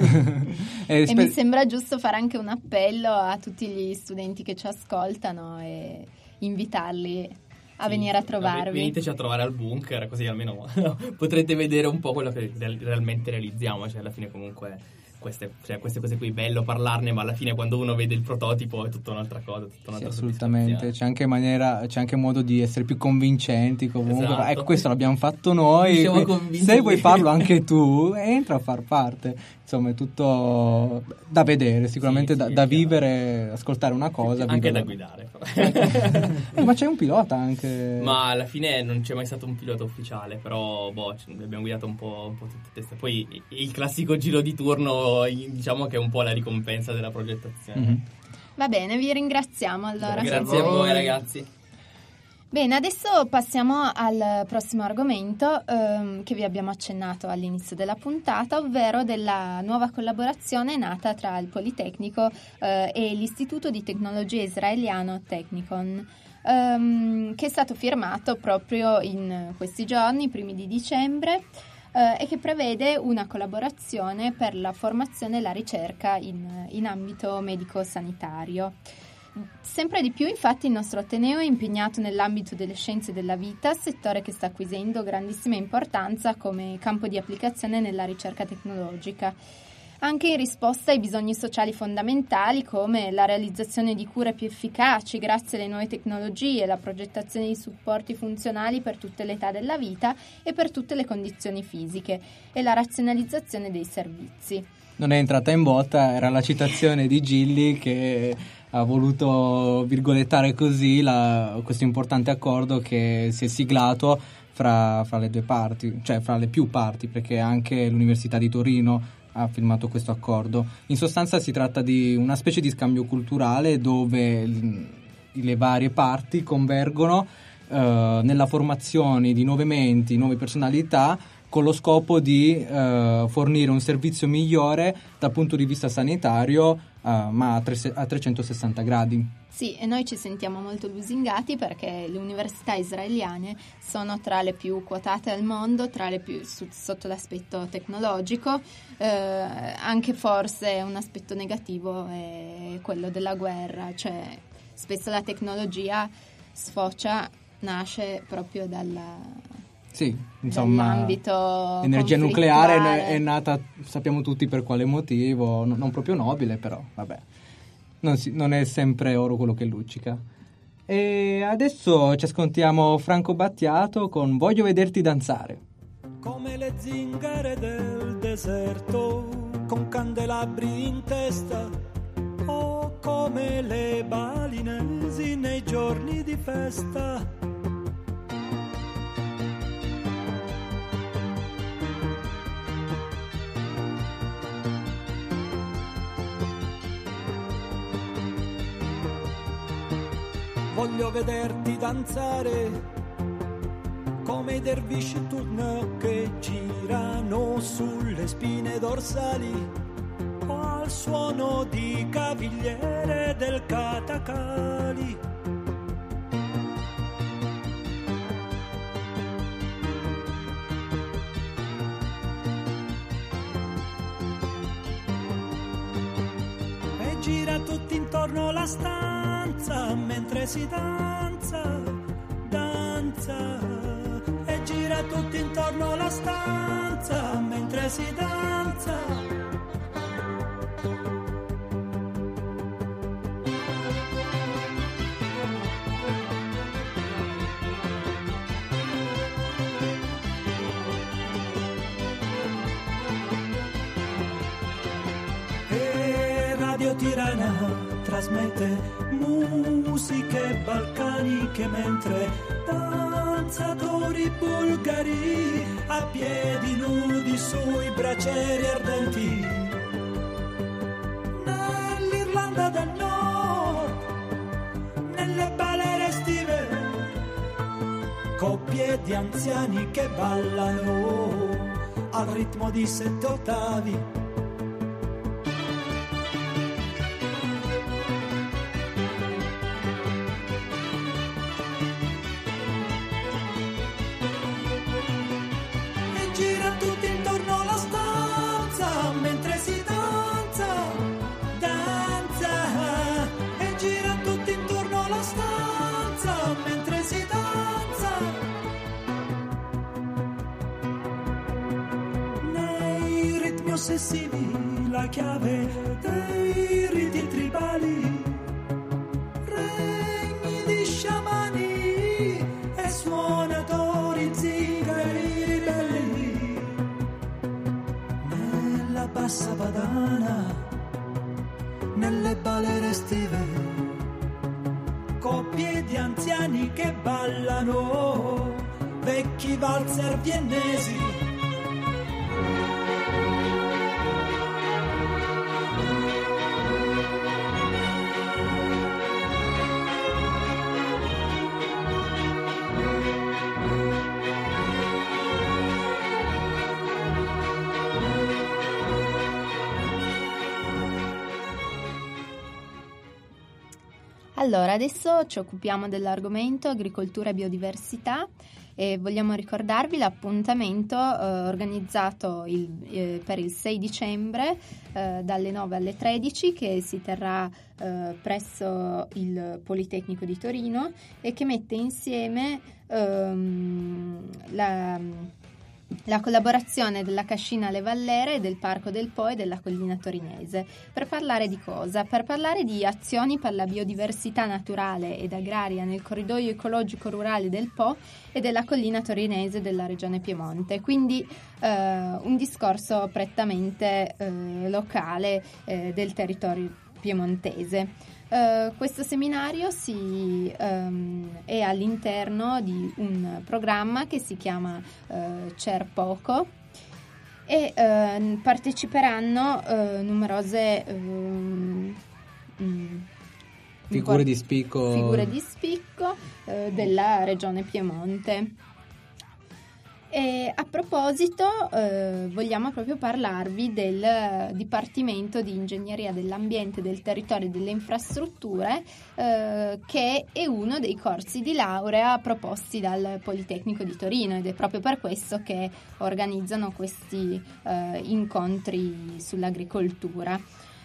e e sper- mi sembra giusto fare anche un appello a tutti gli studenti che ci ascoltano e invitarli a sì, venire a trovarvi. Veniteci a trovare al bunker, così almeno potrete vedere un po' quello che realmente realizziamo. Cioè, alla fine comunque queste, cioè, queste cose qui, bello parlarne, ma alla fine quando uno vede il prototipo è tutta un'altra cosa, tutta un'altra sì, assolutamente. C'è anche maniera, c'è anche modo di essere più convincenti comunque. Esatto. Ecco, questo l'abbiamo fatto noi. Se vuoi farlo anche tu, entra a far parte. Insomma, è tutto da vedere, sicuramente sì, da, sì, da vivere, ascoltare una cosa. Anche vivere. Da guidare. eh, ma c'è un pilota anche. Ma alla fine non c'è mai stato un pilota ufficiale, però boh, abbiamo guidato un po', un po' tutte teste. Poi il classico giro di turno, diciamo che è un po' la ricompensa della progettazione. Mm-hmm. Va bene, vi ringraziamo allora. Grazie a voi ragazzi. Bene, adesso passiamo al prossimo argomento ehm, che vi abbiamo accennato all'inizio della puntata, ovvero della nuova collaborazione nata tra il Politecnico eh, e l'Istituto di Tecnologia Israeliano Technikon, ehm, che è stato firmato proprio in questi giorni, primi di dicembre, eh, e che prevede una collaborazione per la formazione e la ricerca in, in ambito medico-sanitario. Sempre di più, infatti, il nostro Ateneo è impegnato nell'ambito delle scienze della vita, settore che sta acquisendo grandissima importanza come campo di applicazione nella ricerca tecnologica, anche in risposta ai bisogni sociali fondamentali come la realizzazione di cure più efficaci grazie alle nuove tecnologie, la progettazione di supporti funzionali per tutte le età della vita e per tutte le condizioni fisiche e la razionalizzazione dei servizi. Non è entrata in botta, era la citazione di Gilli che ha voluto virgolettare così la, questo importante accordo che si è siglato fra, fra le due parti, cioè fra le più parti, perché anche l'Università di Torino ha firmato questo accordo. In sostanza si tratta di una specie di scambio culturale dove l, le varie parti convergono eh, nella formazione di nuove menti, nuove personalità, con lo scopo di uh, fornire un servizio migliore dal punto di vista sanitario, uh, ma a, tre, a trecentosessanta gradi. Sì, e noi ci sentiamo molto lusingati perché le università israeliane sono tra le più quotate al mondo, tra le più su, sotto l'aspetto tecnologico, eh, anche forse un aspetto negativo è quello della guerra, cioè spesso la tecnologia sfocia, nasce proprio dalla... Sì, insomma, l'energia nucleare è nata, sappiamo tutti per quale motivo, non proprio nobile, però vabbè, non, si, non è sempre oro quello che luccica. E adesso ci ascoltiamo Franco Battiato con Voglio vederti danzare. Come le zingare del deserto, con candelabri in testa, o come le balinesi nei giorni di festa. Voglio vederti danzare come i dervisci turno che girano sulle spine dorsali o al suono di cavigliere del katakali. E gira tutti intorno la stanza mentre si danza, danza, e gira tutti intorno la stanza mentre si danza. E Radio Tirana trasmette musiche balcaniche mentre danzatori bulgari a piedi nudi sui bracieri ardenti. Nell'Irlanda del Nord, nelle balere estive, coppie di anziani che ballano al ritmo di sette ottavi. Ossessivi, la chiave dei riti tribali, regni di sciamani e suonatori zingari ribelli. Nella bassa padana, nelle balere estive, coppie di anziani che ballano, vecchi valzer viennesi. Allora, adesso ci occupiamo dell'argomento agricoltura e biodiversità e vogliamo ricordarvi l'appuntamento eh, organizzato il, eh, per il sei dicembre eh, dalle nove alle tredici che si terrà eh, presso il Politecnico di Torino e che mette insieme ehm, la... la collaborazione della Cascina alle Vallere, del Parco del Po e della Collina Torinese. Per parlare di cosa? Per parlare di azioni per la biodiversità naturale ed agraria nel corridoio ecologico rurale del Po e della Collina Torinese della Regione Piemonte. Quindi eh, un discorso prettamente eh, locale eh, del territorio piemontese. Uh, questo seminario si, um, è all'interno di un programma che si chiama uh, CERPOCO e uh, parteciperanno uh, numerose um, um, figure di spicco, figure di spicco uh, della regione Piemonte. E a proposito eh, vogliamo proprio parlarvi del Dipartimento di Ingegneria dell'Ambiente, del Territorio e delle Infrastrutture eh, che è uno dei corsi di laurea proposti dal Politecnico di Torino ed è proprio per questo che organizzano questi eh, incontri sull'agricoltura.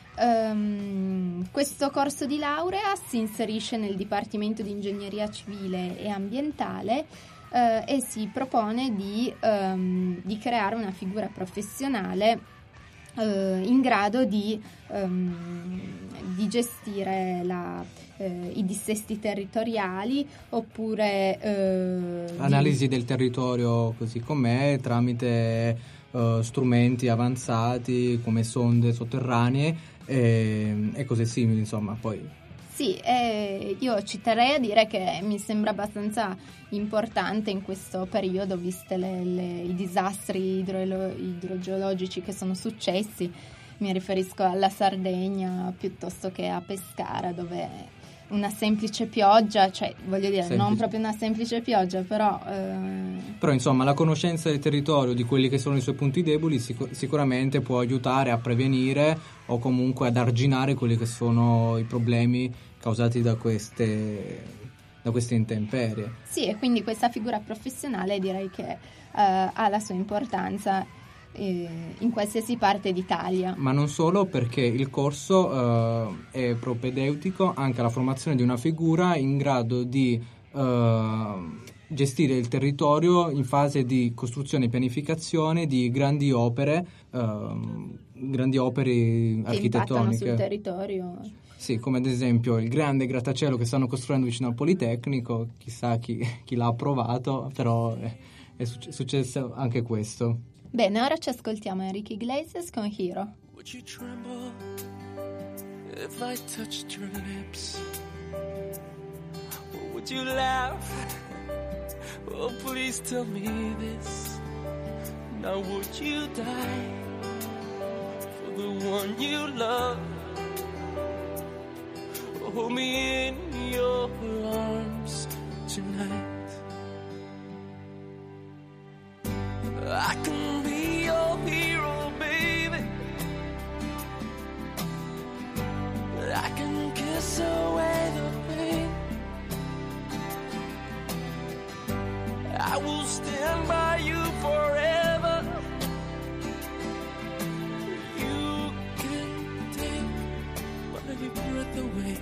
Um, questo corso di laurea si inserisce nel Dipartimento di Ingegneria Civile e Ambientale Uh, e si propone di, um, di creare una figura professionale uh, in grado di, um, di gestire la, uh, i dissesti territoriali oppure uh, analisi di... del territorio così com'è tramite uh, strumenti avanzati come sonde sotterranee e, e cose simili, insomma. Poi Sì, eh, io ci terrei a dire che mi sembra abbastanza importante in questo periodo, viste le, le, i disastri idro, idrogeologici che sono successi. Mi riferisco alla Sardegna piuttosto che a Pescara, dove una semplice pioggia, cioè voglio dire, semplice. Non proprio una semplice pioggia, però... Eh... Però insomma la conoscenza del territorio, di quelli che sono i suoi punti deboli, sicur- sicuramente può aiutare a prevenire o comunque ad arginare quelli che sono i problemi causati da queste, da queste intemperie. Sì, e quindi questa figura professionale direi che eh, ha la sua importanza in qualsiasi parte d'Italia. Ma non solo, perché il corso eh, è propedeutico anche alla formazione di una figura in grado di eh, gestire il territorio in fase di costruzione e pianificazione di grandi opere, eh, grandi opere che architettoniche impattano sul territorio. Sì, come ad esempio il grande grattacielo che stanno costruendo vicino al Politecnico, chissà chi, chi l'ha approvato, però è, è successo anche questo. Bene, ora ci ascoltiamo Enrique Iglesias con Hero. Would you tremble if I touched your lips? Or would you laugh? Oh, please tell me this. Now would you die for the one you love? Hold me in your arms tonight. can be your hero, baby. I can kiss away the pain. I will stand by you forever. You can take my breath away.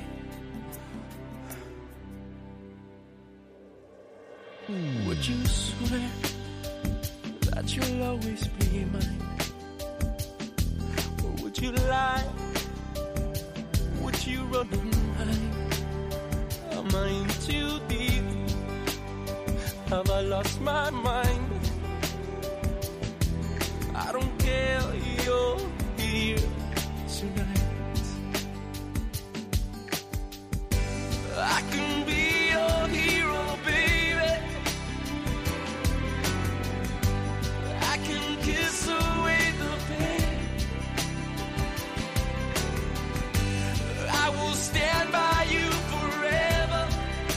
Would you swear that you'll always be mine? Or would you lie? Would you run and hide? Am I in too deep? Have I lost my mind? I don't care, you're here tonight. I can be your hero, baby. I can kiss away the pain. I will stand by you forever.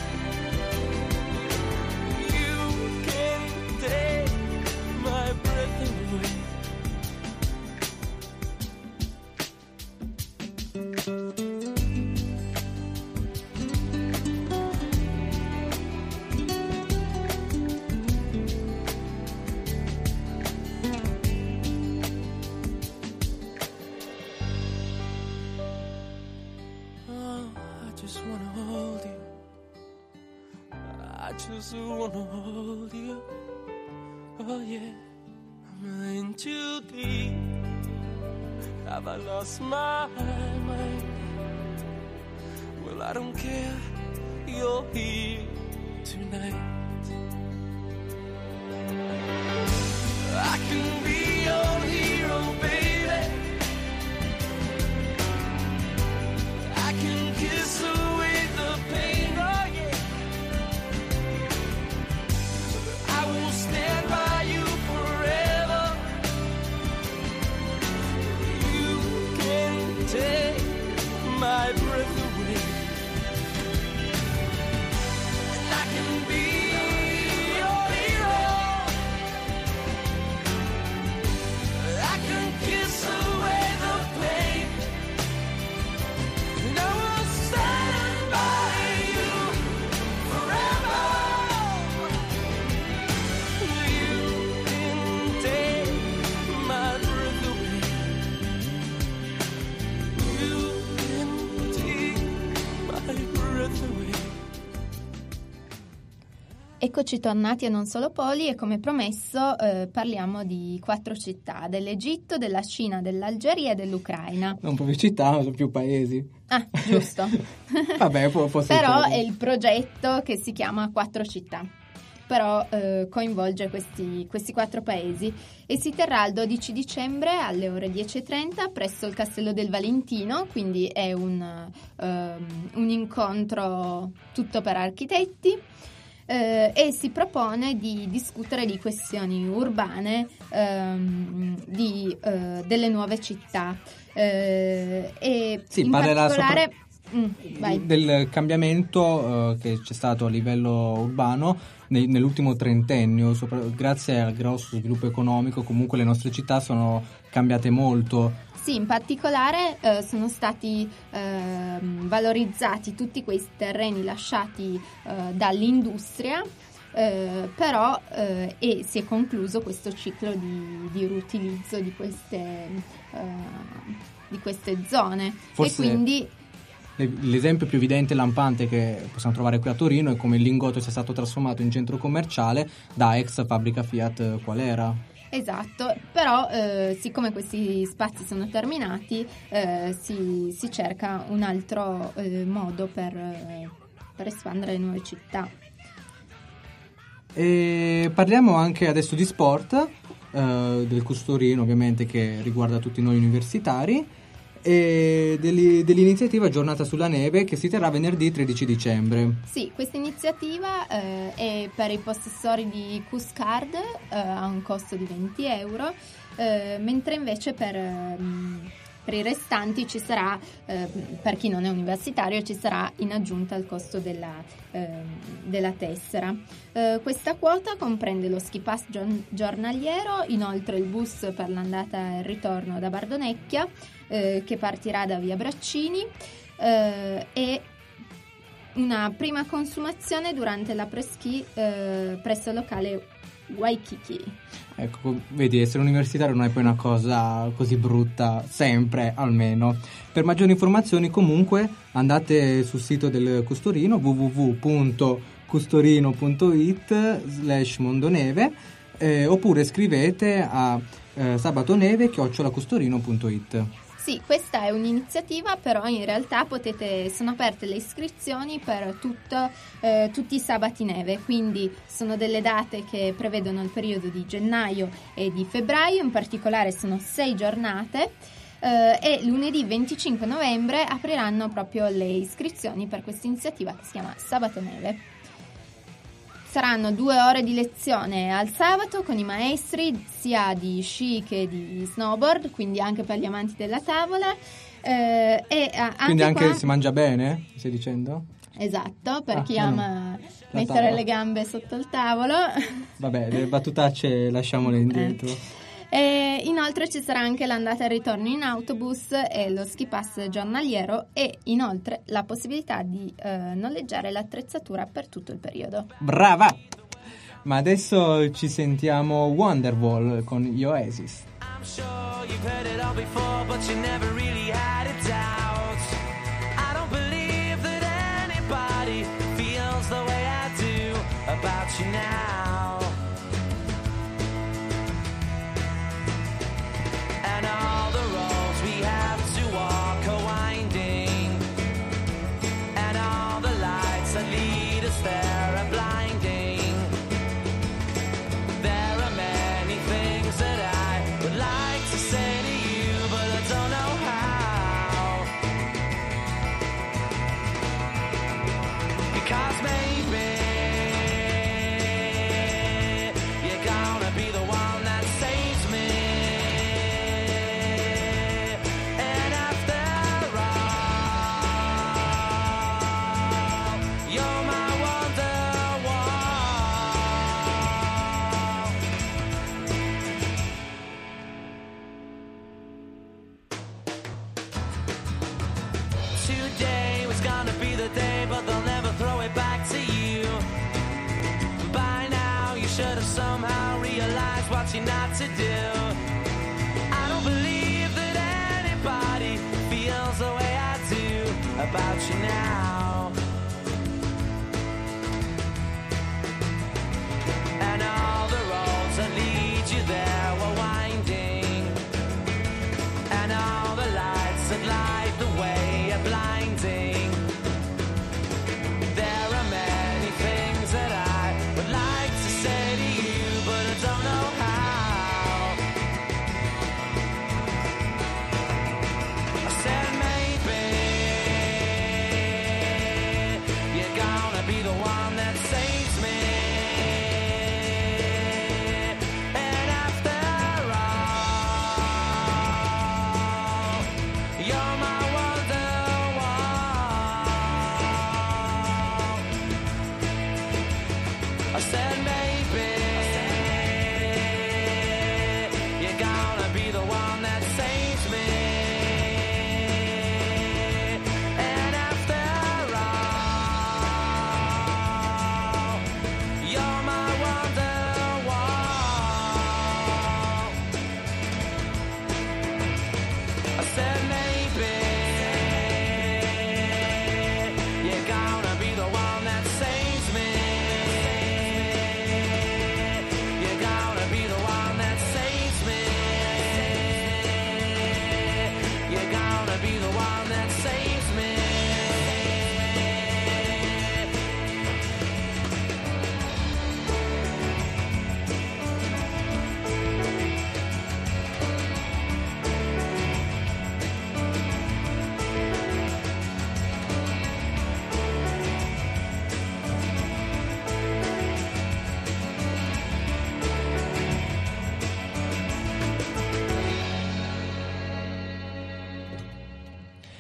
You can take my breath away. Oh, I just wanna hold you. I just wanna hold you. Oh yeah, am I in too deep? Have I lost my mind? Well, I don't care, you're here tonight. I can be your hero, baby. I can kiss away the pain, oh yeah. I will stand by you forever. You can take my breath away. And I can be your hero. I can kiss away the pain. And I will stand by you forever. You can take my breath away. You can take my breath away. Eccoci tornati a Non Solo Poli e come promesso eh, parliamo di quattro città, dell'Egitto, della Cina, dell'Algeria e dell'Ucraina. Non proprio città, ma sono più paesi. Ah, giusto. Vabbè, può, può Però essere. è il progetto che si chiama Quattro Città. Però eh, coinvolge questi, questi quattro paesi e si terrà il dodici dicembre alle ore dieci e trenta presso il Castello del Valentino, quindi è un, ehm, un incontro tutto per architetti. Eh, e si propone di discutere di questioni urbane ehm, di, eh, delle nuove città eh, e Sì, in parlerà particolare sopra- mm, vai. del cambiamento eh, che c'è stato a livello urbano nei- nell'ultimo trentennio, sopra- grazie al grosso sviluppo economico. Comunque le nostre città sono cambiate molto. Sì, in particolare eh, sono stati eh, valorizzati tutti quei terreni lasciati eh, dall'industria, eh, però eh, e si è concluso questo ciclo di, di riutilizzo di queste, eh, di queste zone. Forse e quindi l'esempio più evidente e lampante che possiamo trovare qui a Torino è come il Lingotto sia stato trasformato in centro commerciale da ex fabbrica Fiat qual era. Esatto, però eh, siccome questi spazi sono terminati eh, si, si cerca un altro eh, modo per, eh, per espandere le nuove città. E parliamo anche adesso di sport, eh, del Custorino ovviamente che riguarda tutti noi universitari e dell'i- dell'iniziativa Giornata sulla Neve che si terrà venerdì tredici dicembre. Sì, questa iniziativa eh, è per i possessori di Cuscard, eh, a un costo di venti euro, eh, mentre invece per, ehm, per i restanti ci sarà, eh, per chi non è universitario, ci sarà in aggiunta il costo della, eh, della tessera. Eh, questa quota comprende lo ski pass giorn- giornaliero, inoltre il bus per l'andata e il ritorno da Bardonecchia, eh, che partirà da via Braccini, eh, e una prima consumazione durante la pre-ski eh, presso il locale Waikiki. Ecco, vedi, essere universitario non è poi una cosa così brutta, sempre almeno. Per maggiori informazioni comunque andate sul sito del Custorino, w w w punto custorino punto it slash mondoneve, eh, oppure scrivete a eh, sabatoneve chiocciola custorino punto it. Sì, questa è un'iniziativa, però in realtà potete, sono aperte le iscrizioni per tutto, eh, tutti i sabati neve, quindi sono delle date che prevedono il periodo di gennaio e di febbraio, in particolare sono sei giornate, eh, e lunedì venticinque novembre apriranno proprio le iscrizioni per questa iniziativa che si chiama Sabato Neve. Saranno due ore di lezione al sabato con i maestri sia di sci che di snowboard, quindi anche per gli amanti della tavola. Eh, e anche quindi anche qua... si mangia bene, stai dicendo? Esatto, per ah, chi no. ama La mettere tavola. le gambe sotto il tavolo. Vabbè, le battutacce lasciamole indietro. Eh. E inoltre ci sarà anche l'andata e il ritorno in autobus e lo ski pass giornaliero, e inoltre la possibilità di eh, noleggiare l'attrezzatura per tutto il periodo. Brava! Ma adesso ci sentiamo Wonderwall con gli Oasis. I'm sure you've heard it all before, but you never really had a doubt. I don't believe that anybody feels the way I do about you now. And all the roads we have to walk are winding, and all the lights that lead us there are blinding. There are many things that I would like to say to you, but I don't know how. Because maybe you're gonna be the one that saves me. And after all, you're my Wonderwall. Today was gonna be the day, but they'll never throw it back to you. By now you should have somehow realized what you're not to do. I don't believe that anybody feels the way I do about you now. And all the roads that lead you there were winding, and all the lights that light the way are blinding. There are many things that I would like to say to you, but I don't know how. I said maybe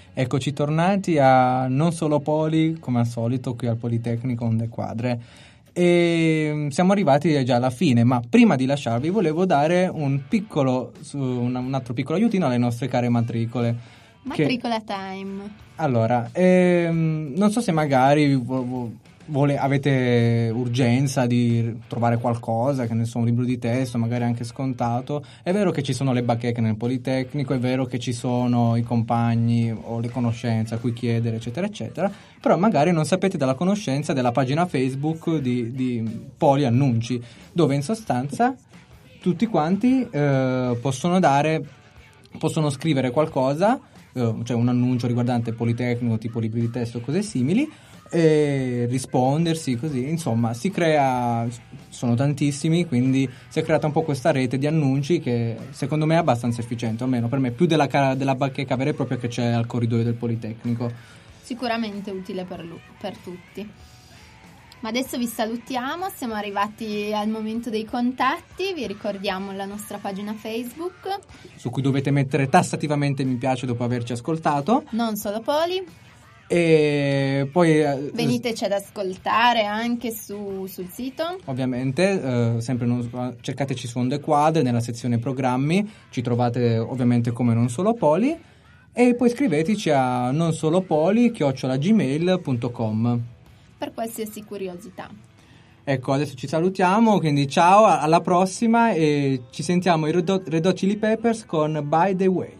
Eccoci tornati a Non Solo Poli, come al solito, qui al Politecnico Onde Quadre. E siamo arrivati già alla fine, ma prima di lasciarvi volevo dare un piccolo, un, un altro piccolo aiutino alle nostre care matricole. Matricola che, time. Allora, ehm, non so se magari vo- vo- vole, avete urgenza di trovare qualcosa, che ne so, un libro di testo, magari anche scontato. È vero che ci sono le bacheche nel Politecnico, è vero che ci sono i compagni o le conoscenze a cui chiedere, eccetera, eccetera, però magari non sapete della conoscenza della pagina Facebook di, di Poli Annunci, dove in sostanza tutti quanti eh, possono dare, possono scrivere qualcosa, eh, cioè un annuncio riguardante il Politecnico, tipo libri di testo o cose simili, e rispondersi così, insomma si crea, sono tantissimi, quindi si è creata un po' questa rete di annunci che secondo me è abbastanza efficiente, almeno per me, più della, della bacheca vera e propria che c'è al corridoio del Politecnico. Sicuramente utile per, lu- per tutti. Ma adesso vi salutiamo, siamo arrivati al momento dei contatti, vi ricordiamo la nostra pagina Facebook, su cui dovete mettere tassativamente mi piace dopo averci ascoltato. Non Solo Poli. E poi veniteci ad ascoltare anche su, sul sito, ovviamente, eh, sempre non, cercateci su Onde Quadre nella sezione programmi, ci trovate ovviamente come Non Solo Poli, e poi scriveteci a nonsolopoli chiocciola gmail punto com per qualsiasi curiosità. Ecco, adesso ci salutiamo, quindi ciao, alla prossima, e ci sentiamo i Red Hot Chili Peppers con By the Way.